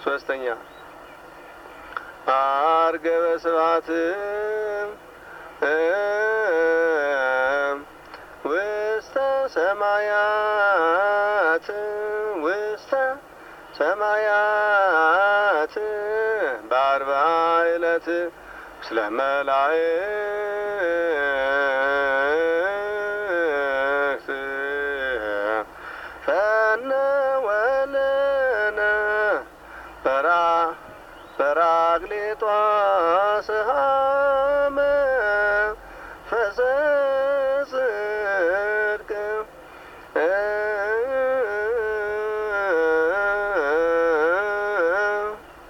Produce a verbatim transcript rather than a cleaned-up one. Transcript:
ሶስተኛ አርገበ ስብሐት ውስተ ሰማያት ውስተ ሰማያት በአርብዓ ዕለት ምስለ መላእክት